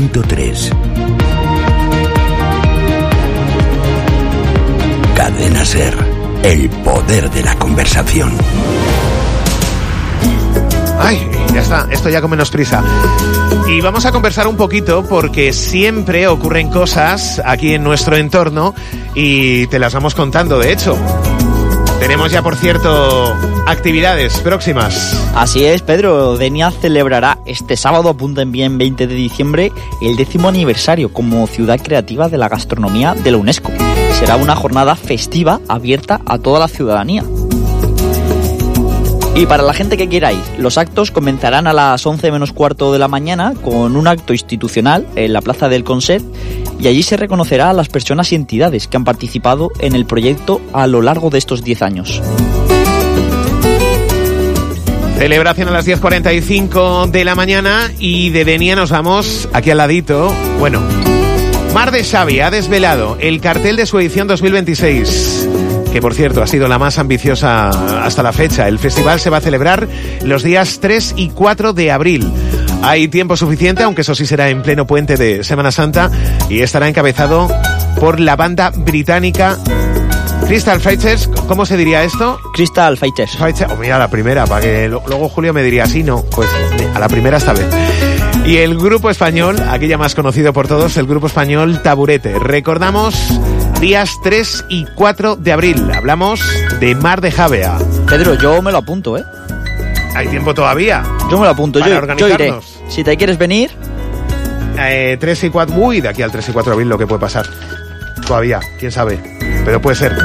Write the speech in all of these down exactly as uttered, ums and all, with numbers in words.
punto tres. Cadena SER, el poder de la conversación. Ay, ya está, esto ya con menos prisa. Y vamos a conversar un poquito porque siempre ocurren cosas aquí en nuestro entorno y te las vamos contando, de hecho. Tenemos ya, por cierto, actividades próximas. Así es, Pedro. Denia celebrará este sábado, apunten bien, veinte de diciembre, el décimo aniversario como ciudad creativa de la gastronomía de la UNESCO. Será una jornada festiva abierta a toda la ciudadanía. Y para la gente que quiera ir, los actos comenzarán a las once menos cuarto de la mañana con un acto institucional en la Plaza del Concept, y allí se reconocerá a las personas y entidades que han participado en el proyecto a lo largo de estos diez años. Celebración a las diez cuarenta y cinco de la mañana y de Denia nos vamos aquí al ladito. Bueno, Mar de Xavi ha desvelado el cartel de su edición dos mil veintiséis. Que por cierto ha sido la más ambiciosa hasta la fecha. El festival se va a celebrar los días tres y cuatro de abril. Hay tiempo suficiente, aunque eso sí será en pleno puente de Semana Santa, y estará encabezado por la banda británica Crystal Fighters. ¿Cómo se diría esto? Crystal Fighters. Fighters. Oh, mira, a la primera, para que lo, luego Julio me diría así, no, pues a la primera esta vez. Y el grupo español, aquí ya más conocido por todos, el grupo español Taburete. Recordamos, días tres y cuatro de abril. Hablamos de Mar de Javea. Pedro, yo me lo apunto, ¿eh? ¿Hay tiempo todavía? Yo me lo apunto, para yo, organizarnos. yo iré. Si te quieres venir... Eh, tres y cuatro... Uy, de aquí al tres y cuatro de abril lo que puede pasar. Todavía, quién sabe. Pero puede ser.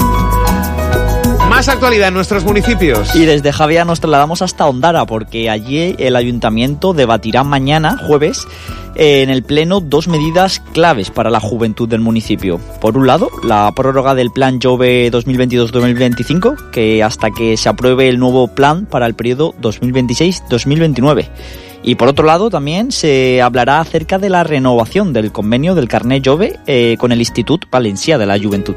Más actualidad en nuestros municipios. Y desde Javea nos trasladamos hasta Ondara, porque allí el ayuntamiento debatirá mañana, jueves, en el pleno dos medidas claves para la juventud del municipio. Por un lado, la prórroga del plan Jove dos mil veintidós dos mil veinticinco, que hasta que se apruebe el nuevo plan para el periodo dos mil veintiséis dos mil veintinueve. Y por otro lado, también se hablará acerca de la renovación del convenio del carnet Jove eh, con el Institut Valencià de la Juventud.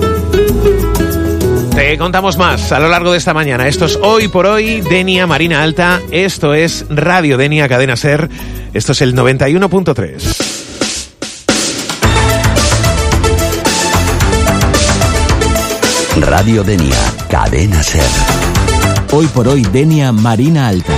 Te contamos más a lo largo de esta mañana. Esto es Hoy por Hoy, Denia, Marina Alta. Esto es Radio Denia, Cadena SER. Esto es el noventa y uno punto tres. Radio Denia, Cadena SER. Hoy por Hoy, Denia, Marina Alta.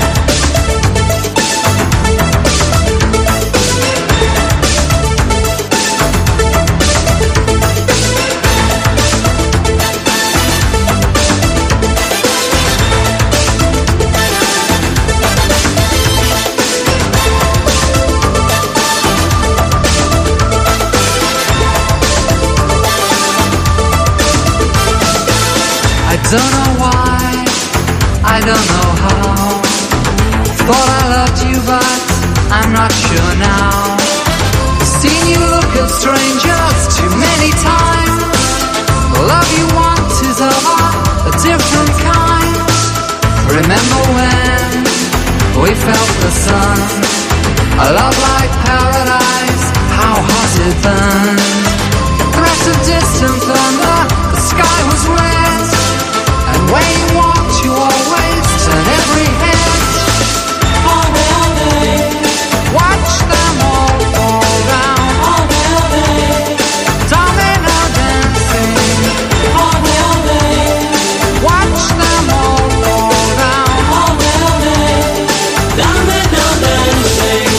Don't know why, I don't know how. Thought I loved you, but I'm not sure now. Seen you look at strangers too many times. The love you want is of a different kind. Remember when we felt the sun? A love like paradise, how hot it burned. Threat of distant thunder, the sky was red. When you walked, you always turn every head. All day, all day. Watch them all fall down. All day, all day. Domino dancing. All day, all day. Watch them all fall down. All day, all day. Domino dancing.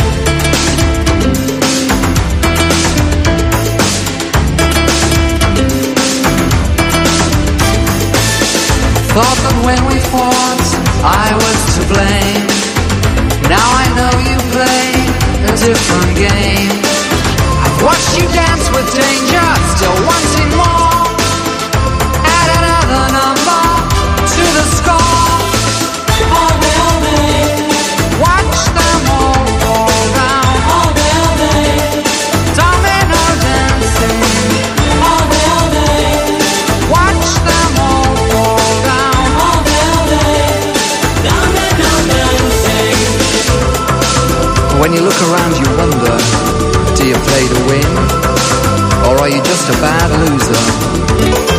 Thought that when we fought, I was to blame. Now I know you play a different game. I've watched you dance with danger, still wanting more. Add another number to the score. All day, all day. Watch them all fall down. All day, all day. Domino dancing. All day, all day. Watch them all fall down. When you look around you wonder, do you play to win? Or are you just a bad loser?